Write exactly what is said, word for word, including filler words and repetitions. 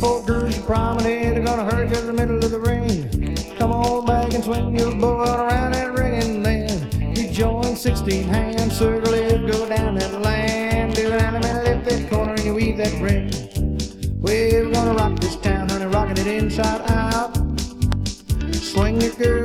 Fort Georgia promenade, they're gonna hurt you in the middle of the ring. Come on back and swing your bow around that ring, and then you join sixteen hands, circle it, go down that land, do an animal, lift that corner, and you weave that ring. We're gonna rock this town, honey, rocking it inside out. Swing your girl